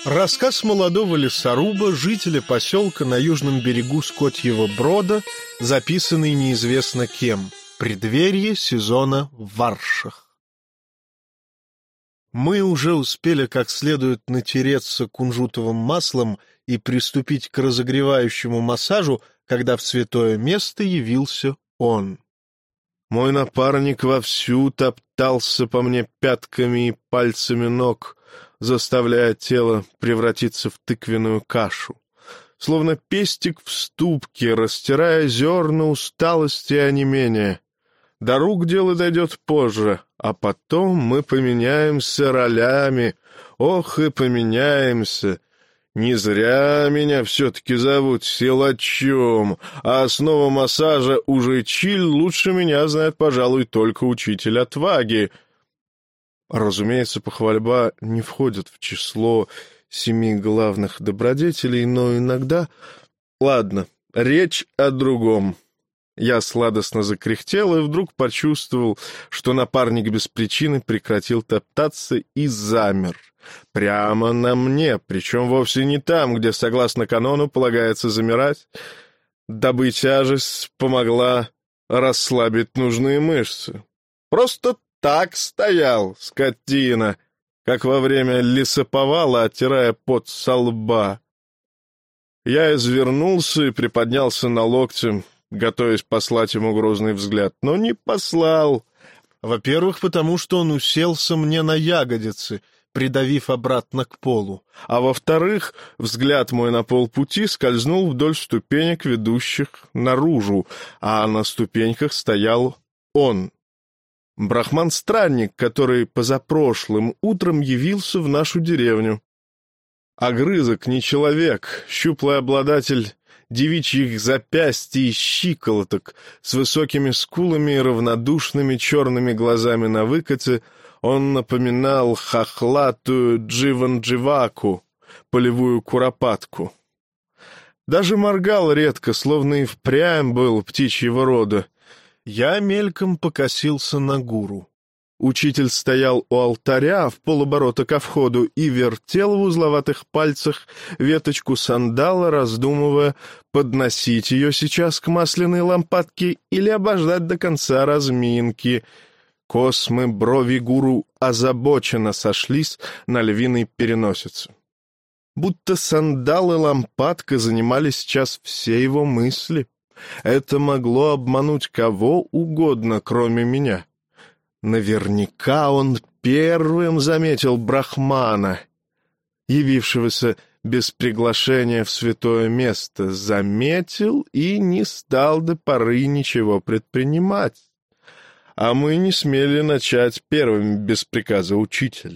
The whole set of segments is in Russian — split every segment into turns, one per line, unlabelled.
Рассказ молодого лесоруба, жителя поселка на южном берегу Скотьего Брода, записанный неизвестно кем. Преддверие сезона варших. Мы уже успели как следует натереться кунжутовым маслом и приступить к разогревающему массажу, когда в святое место явился он. Мой напарник вовсю топтался по мне пятками и пальцами ног, заставляя тело превратиться в тыквенную кашу, словно пестик в ступке, растирая зерна усталости и онемения. До рук дело дойдет позже, а потом мы поменяемся ролями. Ох, и поменяемся! Не зря меня все-таки зовут силачом, а основа массажа уже чиль лучше меня знает, пожалуй, только учитель отваги. Разумеется, похвальба не входит в число 7 главных добродетелей, но иногда... Ладно, речь о другом. Я сладостно закряхтел и вдруг почувствовал, что напарник без причины прекратил топтаться и замер. Прямо на мне, причем вовсе не там, где, согласно канону, полагается замирать, дабы тяжесть помогла расслабить нужные мышцы. Просто так стоял, скотина, как во время лесоповала, оттирая пот со лба. Я извернулся и приподнялся на локте, готовясь послать ему грозный взгляд, но не послал. Во-первых, потому что он уселся мне на ягодицы, придавив обратно к полу, а во-вторых, взгляд мой на полпути скользнул вдоль ступенек, ведущих наружу, а на ступеньках стоял он. Брахман-странник, который позапрошлым утром явился в нашу деревню. Огрызок не человек, щуплый обладатель девичьих запястий и щиколоток, с высокими скулами и равнодушными черными глазами на выкате, он напоминал хохлатую дживан-дживаку, полевую куропатку. Даже моргал редко, словно и впрямь был птичьего рода. Я мельком покосился на гуру. Учитель стоял у алтаря в полоборота ко входу и вертел в узловатых пальцах веточку сандала, раздумывая, подносить ее сейчас к масляной лампадке или обождать до конца разминки. Космы брови гуру озабоченно сошлись на львиной переносице. Будто сандал и лампадка занимали сейчас все его мысли. Это могло обмануть кого угодно, кроме меня. Наверняка он первым заметил брахмана, явившегося без приглашения в святое место, заметил и не стал до поры ничего предпринимать. А мы не смели начать первыми без приказа учителя.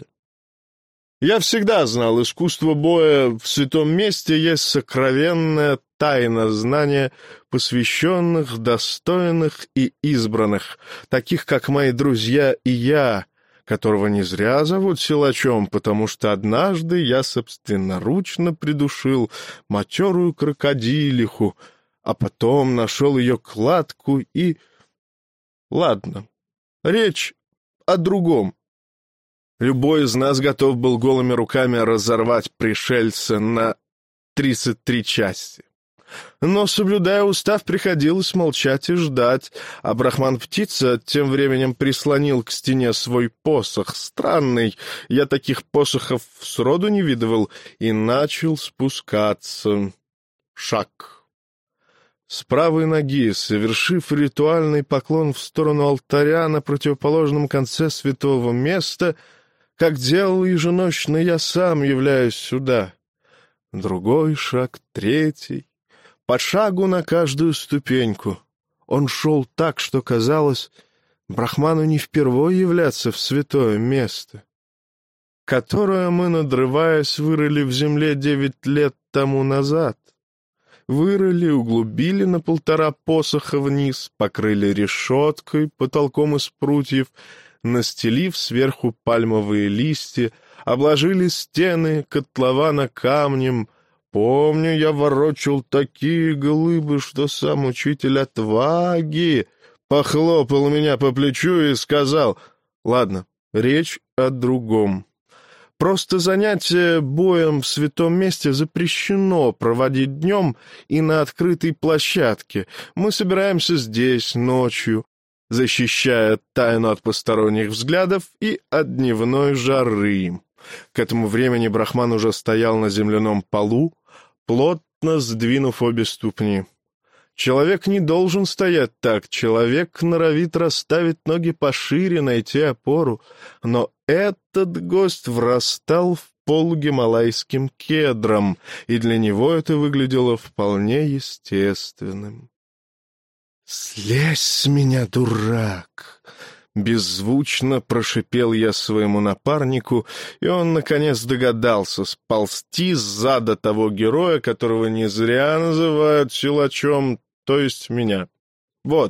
Я всегда знал, искусство боя в святом месте есть сокровенная тайна знания посвященных, достойных и избранных, таких, как мои друзья и я, которого не зря зовут силачом, потому что однажды я собственноручно придушил матерую крокодилиху, а потом нашел ее кладку и... Ладно, речь о другом. Любой из нас готов был голыми руками разорвать пришельца на 33 части. Но, соблюдая устав, приходилось молчать и ждать, а брахман-птица тем временем прислонил к стене свой посох, странный, я таких посохов сроду не видывал, и начал спускаться. Шаг. С правой ноги, совершив ритуальный поклон в сторону алтаря на противоположном конце святого места, как делал еженочно я сам, являюсь сюда. Другой шаг, третий, по шагу на каждую ступеньку. Он шел так, что казалось, брахману не впервой являться в святое место, которое мы, надрываясь, вырыли в земле 9 лет тому назад. Вырыли, углубили на 1,5 посоха вниз, покрыли решеткой, потолком из прутьев, настелив сверху пальмовые листья, обложили стены котлована камнем. Помню, я ворочал такие глыбы, что сам учитель отваги похлопал меня по плечу и сказал: «Ладно, речь о другом. Просто занятие боем в святом месте запрещено проводить днем и на открытой площадке. Мы собираемся здесь ночью, защищая тайну от посторонних взглядов и от дневной жары. К этому времени брахман уже стоял на земляном полу, плотно сдвинув обе ступни. Человек не должен стоять так, человек норовит расставить ноги пошире, найти опору, но этот гость врастал в пол гималайским кедром, и для него это выглядело вполне естественным. «Слезь с меня, дурак!» Беззвучно прошипел я своему напарнику, и он, наконец, догадался сползти с зада того героя, которого не зря называют силачом, то есть меня. Вот.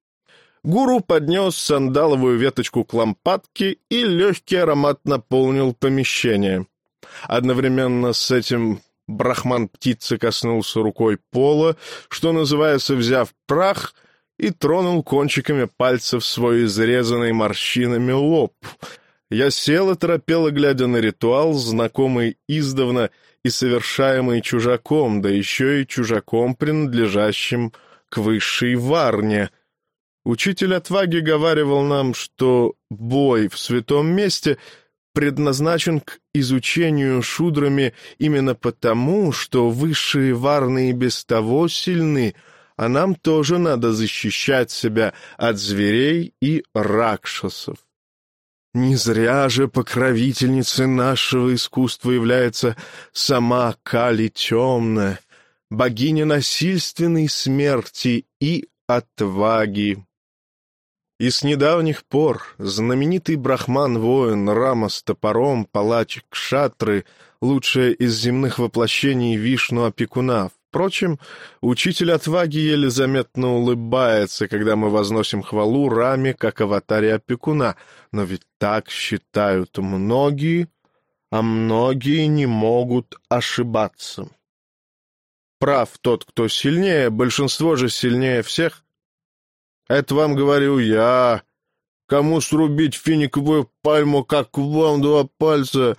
Гуру поднес сандаловую веточку к лампадке, и легкий аромат наполнил помещение. Одновременно с этим брахман-птицы коснулся рукой пола, что называется, взяв прах, и тронул кончиками пальцев свой изрезанный морщинами лоб. Я сел и торопело, глядя на ритуал, знакомый издавна и совершаемый чужаком, да еще и чужаком, принадлежащим к высшей варне. Учитель отваги говаривал нам, что бой в святом месте предназначен к изучению шудрами именно потому, что высшие варны и без того сильны, а нам тоже надо защищать себя от зверей и ракшасов. Не зря же покровительницей нашего искусства является сама Кали Темная, богиня насильственной смерти и отваги. И с недавних пор знаменитый брахман-воин Рама с топором, палач Кшатры, лучшее из земных воплощений Вишну-опекуна. Впрочем, учитель отваги еле заметно улыбается, когда мы возносим хвалу Раме как аватаре опекуна, но ведь так считают многие, а многие не могут ошибаться. Прав тот, кто сильнее, большинство же сильнее всех. Это вам говорю я. Кому срубить финиковую пальму, как вам два пальца?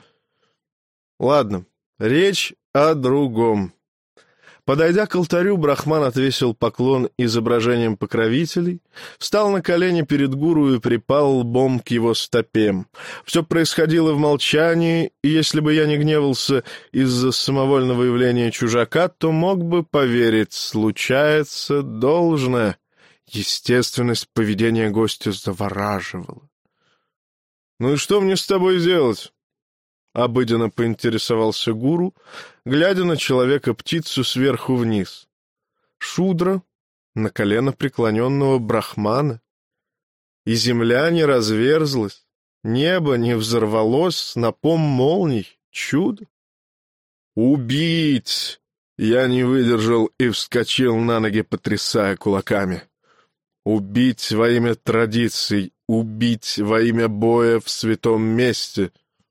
Ладно, речь о другом. Подойдя к алтарю, брахман отвесил поклон изображением покровителей, встал на колени перед гуру и припал лбом к его стопе. Все происходило в молчании, и если бы я не гневался из-за самовольного явления чужака, то мог бы поверить, случается должное. Естественность поведения гостя завораживала. «Ну и что мне с тобой делать?» — обыденно поинтересовался гуру, глядя на человека-птицу сверху вниз. Шудра на колено преклоненного брахмана. И земля не разверзлась, небо не взорвалось снопом молний. Чудо! «Убить!» Я не выдержал и вскочил на ноги, потрясая кулаками. «Убить во имя традиций, убить во имя боя в святом месте!»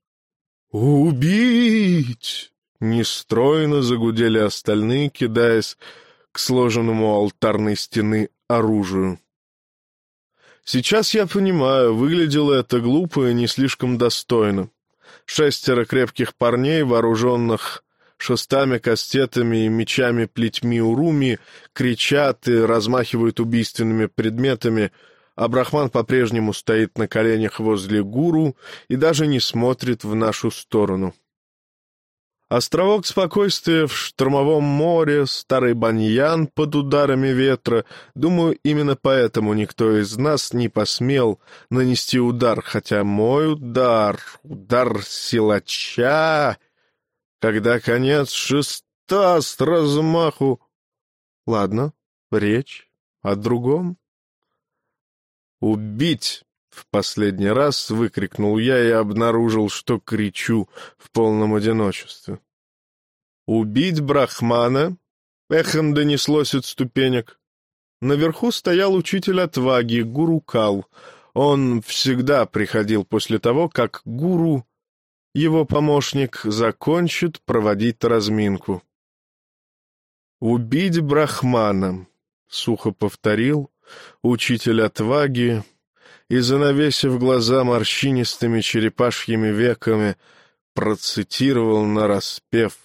«Убить!» — нестройно загудели остальные, кидаясь к сложенному у алтарной стены оружию. Сейчас я понимаю, выглядело это глупо и не слишком достойно. 6 крепких парней, вооруженных шестами, кастетами и мечами-плетьми уруми, кричат и размахивают убийственными предметами, а брахман по-прежнему стоит на коленях возле гуру и даже не смотрит в нашу сторону. Островок спокойствия в штормовом море, старый баньян под ударами ветра. Думаю, именно поэтому никто из нас не посмел нанести удар, хотя мой удар силача, когда конец шеста с размаху... Ладно, речь о другом. «Убить!» — в последний раз выкрикнул я и обнаружил, что кричу в полном одиночестве. «Убить брахмана?» — эхом донеслось от ступенек. Наверху стоял учитель отваги, гуру Кал. Он всегда приходил после того, как гуру, его помощник, закончит проводить разминку. «Убить брахмана!» — сухо повторил учитель отваги, и, занавесив глаза морщинистыми черепашьими веками, процитировал нараспев.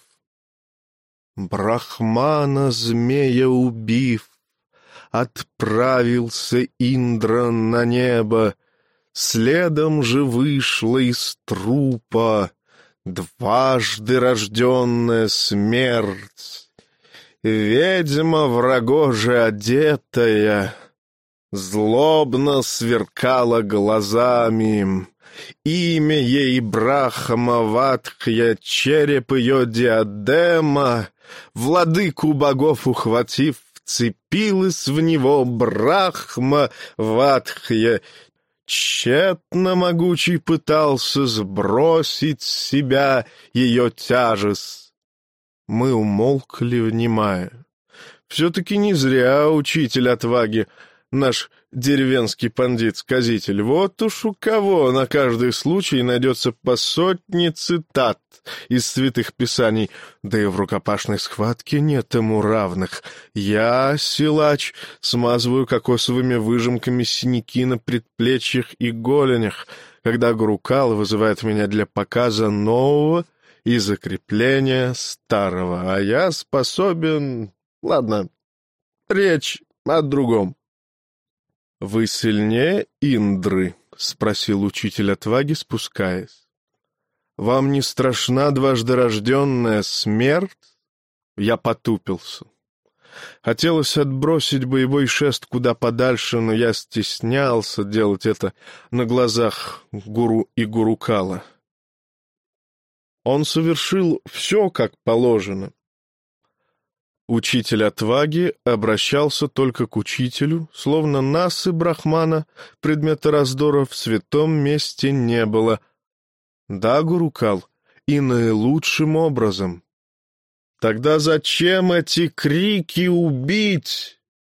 «Брахмана, змея убив, отправился Индра на небо, следом же вышла из трупа дважды рожденная смерть. Ведьма в рогоже одетая злобно сверкала глазами. Имя ей Брахмаватхья, череп ее диадема, владыку богов ухватив, вцепилась в него Брахмаватхья. Тщетно могучий пытался сбросить с себя ее тяжесть». Мы умолкли, внимая. Все-таки не зря учитель отваги, наш деревенский пандит-сказитель. Вот уж у кого на каждый случай найдется по сотне цитат из святых писаний, да и в рукопашной схватке нет ему равных. Я, силач, смазываю кокосовыми выжимками синяки на предплечьях и голенях, когда Гурукал вызывает меня для показа нового и закрепления старого, а я способен... Ладно, речь о другом. «Вы сильнее Индры?» — спросил учитель отваги, спускаясь. «Вам не страшна дважды рожденная смерть?» Я потупился. Хотелось отбросить боевой шест куда подальше, но я стеснялся делать это на глазах гуру и Гурукала. Он совершил все, как положено. Учитель отваги обращался только к учителю, словно нас и Брахмана, предмета раздора, в святом месте не было. Да, Гурукал, и наилучшим образом. Тогда зачем эти крики «убить»?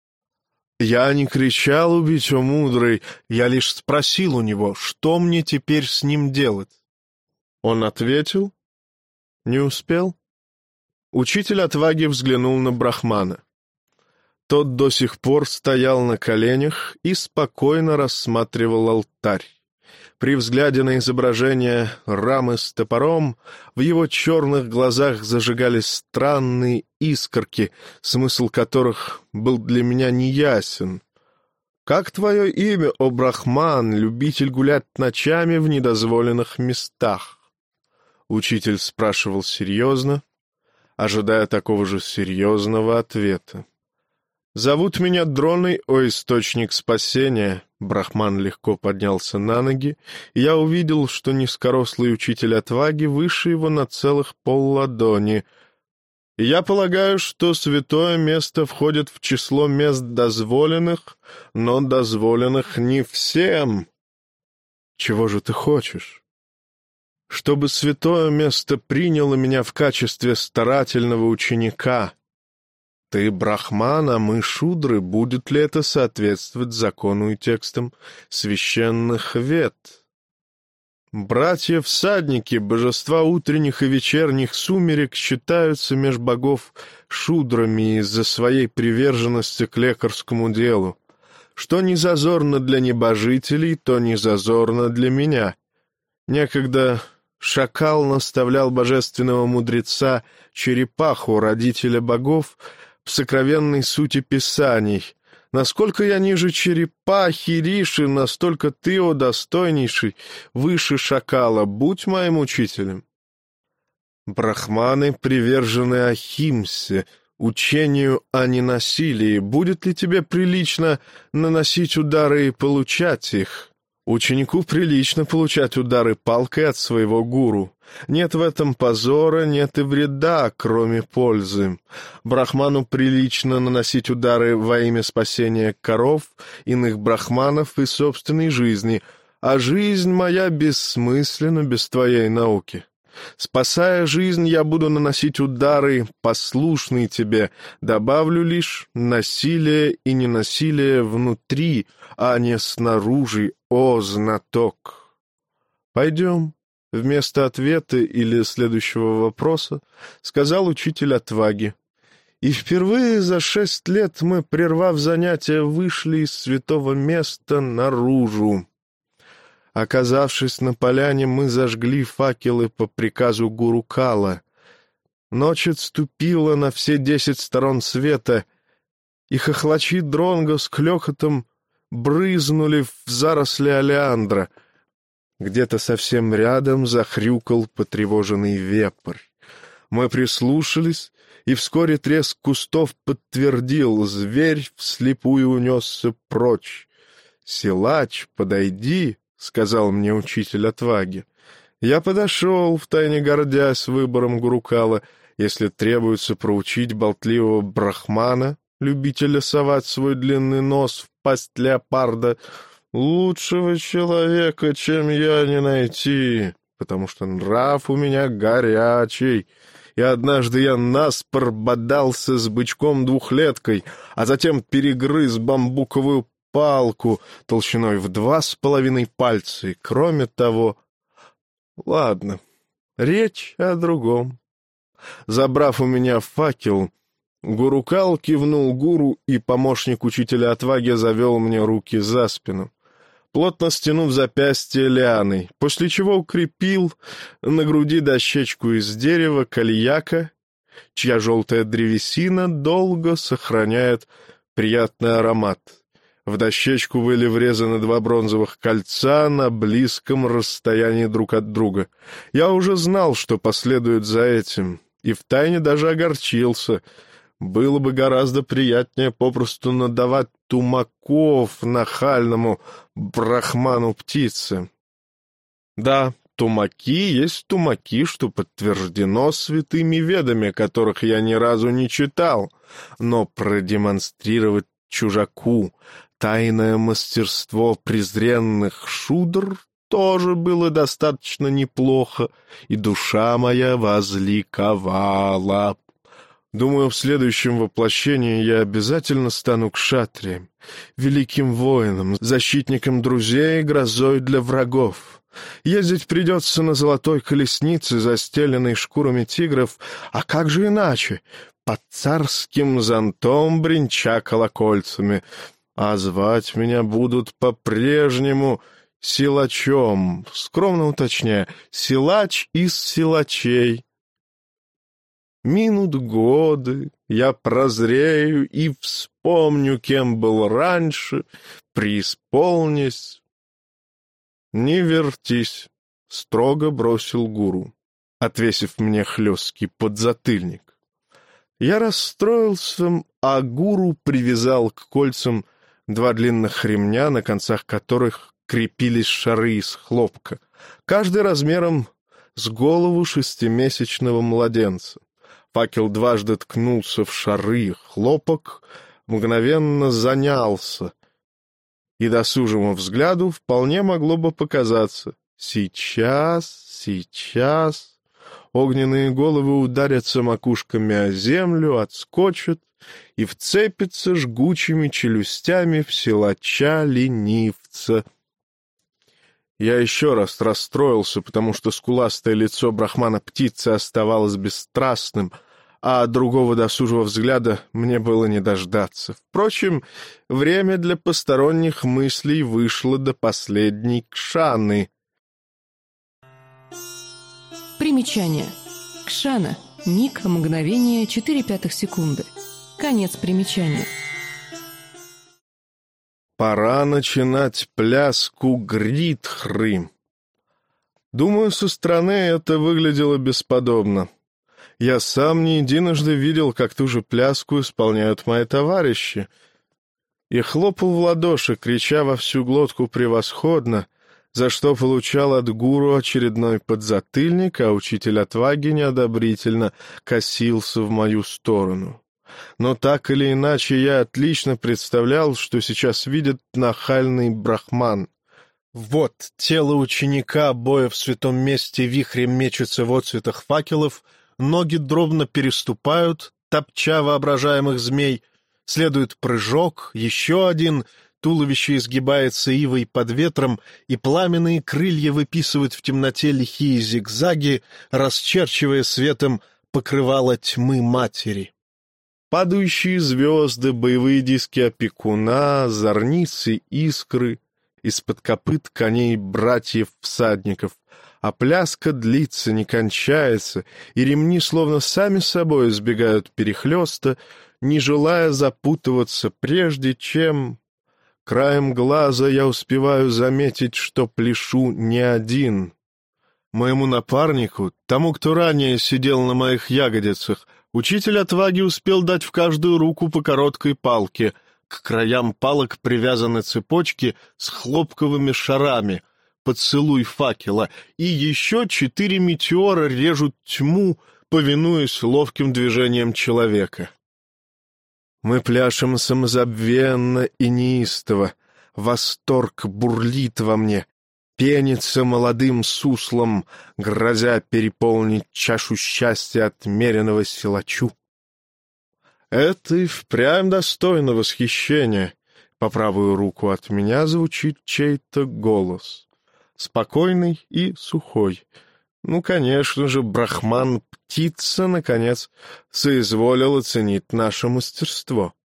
Я не кричал «убить, о мудрый», я лишь спросил у него, что мне теперь с ним делать. Он ответил: «Не успел». Учитель отваги взглянул на Брахмана. Тот до сих пор стоял на коленях и спокойно рассматривал алтарь. При взгляде на изображение рамы с топором в его черных глазах зажигались странные искорки, смысл которых был для меня неясен. «Как твое имя, о Брахман, любитель гулять ночами в недозволенных местах?» Учитель спрашивал серьезно, ожидая такого же серьезного ответа. «Зовут меня Дроной, о источник спасения». Брахман легко поднялся на ноги, и я увидел, что низкорослый учитель отваги выше его на целых полладони. И я полагаю, что святое место входит в число мест дозволенных, но дозволенных не всем. Чего же ты хочешь? Чтобы святое место приняло меня в качестве старательного ученика. Ты Брахман, а мы шудры. Будет ли это соответствовать закону и текстам священных вед? Братья-всадники, божества утренних и вечерних сумерек, считаются меж богов шудрами из-за своей приверженности к лекарскому делу. Что не зазорно для небожителей, то не зазорно для меня. Некогда шакал наставлял божественного мудреца черепаху, родителя богов, в сокровенной сути писаний. Насколько я ниже черепахи, Риши, настолько ты, о достойнейший, выше шакала. Будь моим учителем. Брахманы привержены Ахимсе, учению о ненасилии. Будет ли тебе прилично наносить удары и получать их? Ученику прилично получать удары палкой от своего гуру. Нет в этом позора, нет и вреда, кроме пользы. Брахману прилично наносить удары во имя спасения коров, иных брахманов и собственной жизни, а жизнь моя бессмысленна без твоей науки. Спасая жизнь, я буду наносить удары, послушные тебе, добавлю лишь насилие и ненасилие внутри, а не снаружи, о знаток. Пойдем. Вместо ответа или следующего вопроса сказал учитель отваги. И впервые за 6 лет мы, прервав занятия, вышли из святого места наружу. Оказавшись на поляне, мы зажгли факелы по приказу гуру Кала. Ночь отступила на все 10 сторон света, и хохлачи Дронго с клёкотом брызнули в заросли олеандра. Где-то совсем рядом захрюкал потревоженный вепрь. Мы прислушались, и вскоре треск кустов подтвердил: зверь вслепую унесся прочь. «Силач, подойди», — сказал мне учитель отваги. Я подошел, втайне гордясь выбором гуру Кала. Если требуется проучить болтливого брахмана, любителя совать свой длинный нос в пасть леопарда, лучшего человека, чем я, не найти, потому что нрав у меня горячий. И однажды я наспор бодался с бычком-двухлеткой, а затем перегрыз бамбуковую палку толщиной в 2,5 пальца. И кроме того... Ладно, речь о другом. Забрав у меня факел, гуру Кал кивнул гуру, и помощник учителя отваги завел мне руки за спину, плотно стянув запястье лианой, после чего укрепил на груди дощечку из дерева кальяка, чья желтая древесина долго сохраняет приятный аромат. В дощечку были врезаны 2 бронзовых кольца на близком расстоянии друг от друга. Я уже знал, что последует за этим, и втайне даже огорчился. Было бы гораздо приятнее попросту надавать тумаков нахальному брахману-птице. Да, тумаки есть тумаки, что подтверждено святыми ведами, которых я ни разу не читал, но продемонстрировать чужаку тайное мастерство презренных шудр тоже было достаточно неплохо, и душа моя возликовала. Думаю, в следующем воплощении я обязательно стану кшатрием, великим воином, защитником друзей и грозой для врагов. Ездить придется на золотой колеснице, застеленной шкурами тигров, а как же иначе? Под царским зонтом, бренча колокольцами. А звать меня будут по-прежнему силачом, скромно уточняя, силач из силачей. Минут годы, я прозрею и вспомню, кем был раньше, преисполнясь. «Не вертись», — строго бросил гуру, отвесив мне хлесткий подзатыльник. Я расстроился, а гуру привязал к кольцам 2 длинных ремня, на концах которых крепились шары из хлопка, каждый размером с голову 6-месячного младенца. Факел дважды ткнулся в шары, хлопок мгновенно занялся, и досужему взгляду вполне могло бы показаться: сейчас... Огненные головы ударятся макушками о землю, отскочат и вцепятся жгучими челюстями в силача-ленивца. Я еще раз расстроился, потому что скуластое лицо брахмана-птицы оставалось бесстрастным, а другого досужего взгляда мне было не дождаться. Впрочем, время для посторонних мыслей вышло до последней кшаны.
Примечание. Кшана. Миг, мгновение, 0,04 секунды. Конец примечания.
Пора начинать пляску гридхры. Думаю, со стороны это выглядело бесподобно. Я сам не единожды видел, как ту же пляску исполняют мои товарищи, и хлопал в ладоши, крича во всю глотку превосходно, за что получал от гуру очередной подзатыльник, а учитель отваги неодобрительно косился в мою сторону. Но так или иначе я отлично представлял, что сейчас видит нахальный брахман. Вот тело ученика, боя в святом месте, вихрем мечется в отцветах факелов, ноги дробно переступают, топча воображаемых змей, следует прыжок, еще один, туловище изгибается ивой под ветром, и пламенные крылья выписывают в темноте лихие зигзаги, расчерчивая светом покрывало тьмы матери. Падающие звезды, боевые диски опекуна, зорницы, искры. из-под копыт коней братьев-всадников, а пляска длится, не кончается, и ремни словно сами собой избегают перехлёста, не желая запутываться, прежде чем... Краем глаза я успеваю заметить, что пляшу не один. Моему напарнику, тому, кто ранее сидел на моих ягодицах, учитель отваги успел дать в каждую руку по короткой палке. К краям палок привязаны цепочки с хлопковыми шарами, поцелуй факела, и еще 4 метеора режут тьму, повинуясь ловким движениям человека. Мы пляшем самозабвенно и неистово. Восторг бурлит во мне, пенится молодым суслом, грозя переполнить чашу счастья отмеренного силачу. Это и впрямь достойно восхищения. По правую руку от меня звучит чей-то голос, спокойный и сухой. Ну, конечно же, Брахман-птица, наконец, соизволил оценить наше мастерство.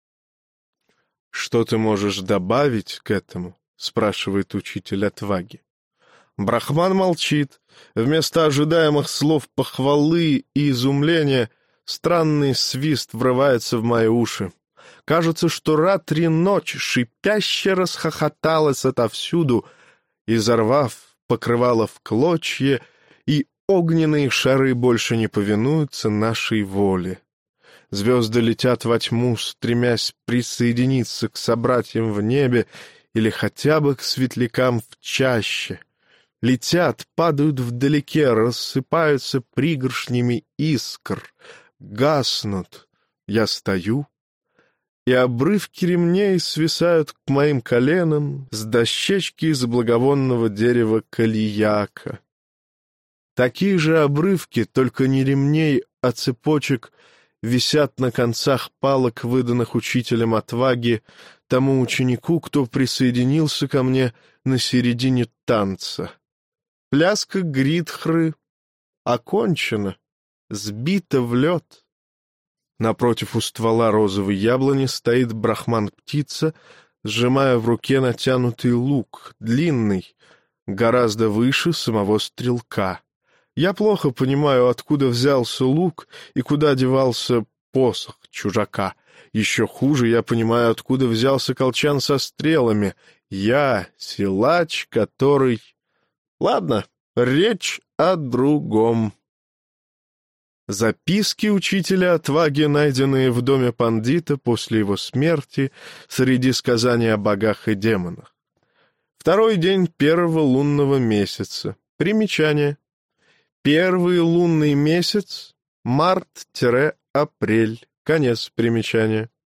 — Что ты можешь добавить к этому? — спрашивает учитель отваги. Брахман молчит. Вместо ожидаемых слов похвалы и изумления странный свист врывается в мои уши. Кажется, что Ратри ночь шипяще расхохоталась отовсюду, изорвав покрывало в клочья, и огненные шары больше не повинуются нашей воле. Звезды летят во тьму, стремясь присоединиться к собратьям в небе или хотя бы к светлякам в чаще. Летят, падают вдалеке, рассыпаются пригоршнями искр, гаснут. Я стою, и обрывки ремней свисают к моим коленам с дощечки из благовонного дерева калияка. Такие же обрывки, только не ремней, а цепочек, висят на концах палок, выданных учителем отваги, тому ученику, кто присоединился ко мне на середине танца. Пляска Гридхры окончена, сбита в лед. Напротив у ствола розовой яблони стоит брахман-птица, сжимая в руке натянутый лук, длинный, гораздо выше самого стрелка. Я плохо понимаю, откуда взялся лук и куда девался посох чужака. Еще хуже я понимаю, откуда взялся колчан со стрелами. Я силач, который... Ладно, речь о другом. Записки учителя отваги, найденные в доме пандита после его смерти среди сказаний о богах и демонах. Второй день первого лунного месяца. Примечание. Первый лунный месяц — март-апрель. Конец примечания.